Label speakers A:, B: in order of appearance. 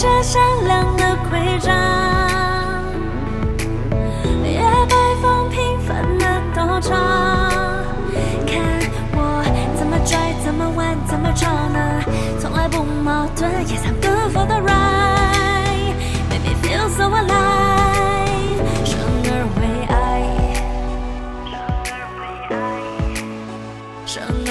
A: 着响亮的徽章，也摆放平凡的道场。看我怎么拽，怎么玩，怎么吵呢？从来不矛盾，也曾歌 for the right， make me feel so alive。生而为爱，生